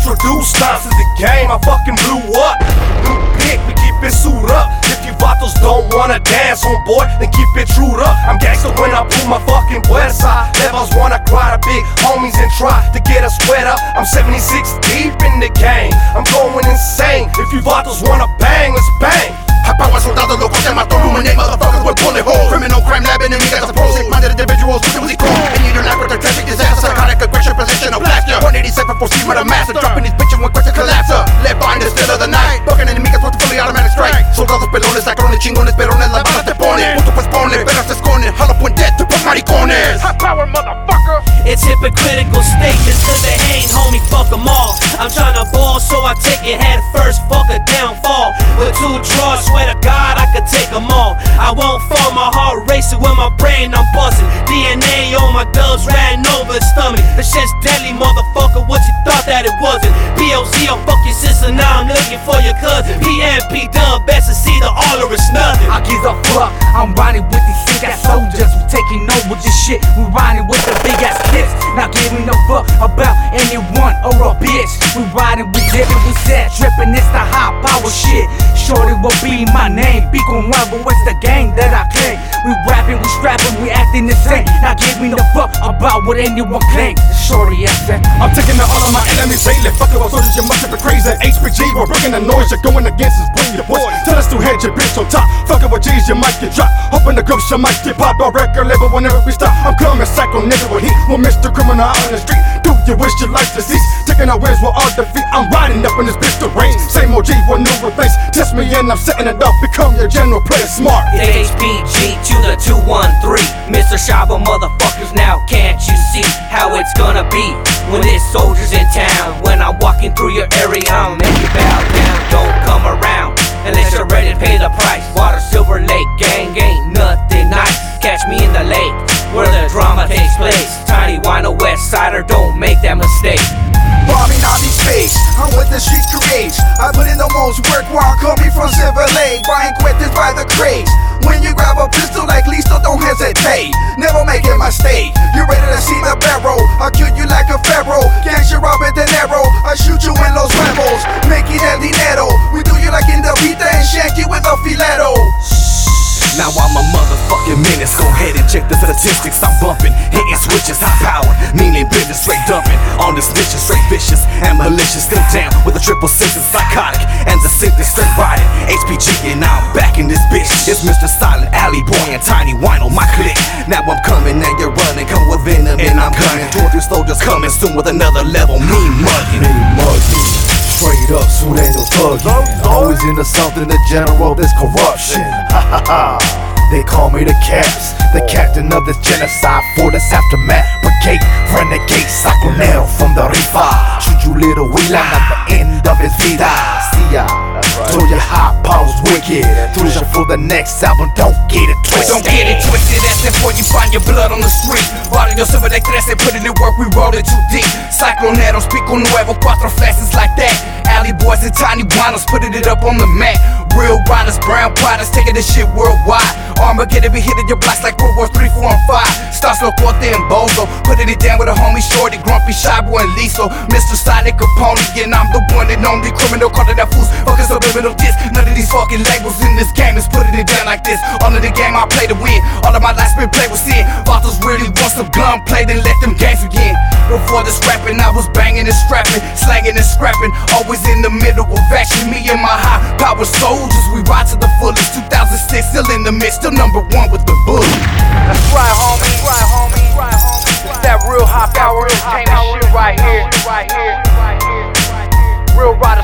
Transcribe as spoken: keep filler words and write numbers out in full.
introduced us to the game, I fucking blew up. New pick, we keep it suit up. If you vatos don't wanna dance, homeboy, then keep it trued up. I'm gangster when I pull my fucking west side. Levels wanna cry to big homies and try to get us wet up. I'm seventy-six deep in the game, I'm going insane. If you vatos wanna bang, let's bang. High power soldados locos se mató. Ruminate motherfuckers with bullet holes. Criminal crime lab enemigas of pros. Sick-minded individuals who do cool. And in your life with their tragic disaster. Psychotic aggression, position of blast ya. one eighty-seven for C murder master. Dropping these bitches when questions collapse up. Left behind the still of the night. Bucking enemigas with the fully automatic strike. Soldados pelones, sacrones, chingones, perones. Las balas te ponen. Punto pues ponle, pero se esconden. Jalo puente, tu pos maricones. High power motherfucker. It's hypocritical statements cause they hate, homie, fuck them all. I'm tryna ball, so I take it head first, fuck a downfall. With two draws, swear to God, I could take them all. I won't fall, my heart racing with my brain, I'm buzzing. D N A on my gloves, ran over his stomach. The shit's deadly, motherfucker, what you thought that it wasn't? P O Z, I'll fuck your sister, now I'm looking for your cousin. P M P done, best to see the all or it's nothing. I give a fuck, I'm riding with these sick ass soldiers. We taking over this shit, we riding with the big ass kids. Not giving no fuck about anyone or a bitch. We riding, we living, we set dripping, it's the high power shit. Shorty will be my name, be con nuevo, it's the gang that I claim. We rapping, we strapping, we acting the same. Not giving no fuck about what anyone claims. Shorty S N. I'm taking out all of my enemies daily. Fuck about soldiers, you must have been crazy. H P G, we're bringing the noise. You're going against us, bring your voice. Tell us to head your bitch on top. Fucking with G's, you might get dropped. Hoping the groups, you might get popped. Our record label whenever we stop. I'm coming psycho nigga with heat. We're Mister Criminal out on the street. Do you wish your life to cease? Taking our wins with all defeat. I'm riding up in this bitch to range. Same O G with new replace. Test me and I'm setting it up. Become your general, play it smart. H P G to the two one three. Mister Shaba motherfuckers, now can't you see how it's gonna be when there's soldiers in town? When I'm walking through your area, I'll make you bow down. Don't come around unless you're ready to pay the price. Water, Silver Lake, gang ain't nothing nice. Catch me in the lake where the drama takes place. Tiny Wino, West Sider, don't make that mistake. Bombing on these face, I'm what the streets create. I put in the most work while coming from Silver Lake. Buying cuetes by the crates. When you grab a pistol like Listo, don't hesitate. Never make a mistake. You ready to see the barrel? I'll kill you like a pharaoh. Gangsta Robert De Niro. I shoot you in Los Huevos. Making el dinero. We do you like in the Vita and shank you with a filetto. Now I'm a motherfucking menace. Go ahead and check the statistics. I'm bumping, hitting switches, high power, meaning business, straight dumping. On this mission, straight vicious and malicious. Still down with a triple six and psychotic, and the sentence straight riding. H P G and now I'm back in this bitch. It's Mister Silent Alley Boy and Tiny Wino, my clique. Now I'm coming and you're running. Come with venom and I'm gunning. Georgia soldiers coming soon with another level. Mean mugging, mean mugging. Straight up, Sureño thuggin'. Always into something, the general, this corruption. Ha ha ha. They call me the Caps, the captain of this genocide for this aftermath. Brigade, renegade, saconero from the Rifa. Shoot you little Whelan at the end of his vida. See ya. Told you high powers wicked. Crucial for the next album, don't get it twisted. Don't get it twisted, that's before you find your blood on the street. Riding your Silver Lake trece, put it in work, we rolled it too deep. Cycloneros, Pico Nuevo, cuatro flashes like that. Alley boys and Tiny Winos, putting it up on the mat. Real riders, brown potters, taking this shit worldwide. Armageddon be hitting your blocks like World War three, four, and five. Stars Locote and Bozo, putting it down with a homie Shorty, Grumpy, Shy Boy, and Liso. Mister Sonic Capone, and I'm the one and only criminal. Call it that fools, fucking subliminal disc. None of these fucking labels in this game is putting it down like this. All of the game I play to win, all of my life's been played with sin. Vatos really want some gunplay, then let them games begin. Before this rapping, I was banging and strapping, slanging and scrapping, always in the middle of action. Me and my high power soldiers, we ride to the fullest. two thousand six, still in the midst, still number one with the bullet. That's right, homie. That's right, homie. That's right, homie. It's that real high power entertainment shit right here. Real rider.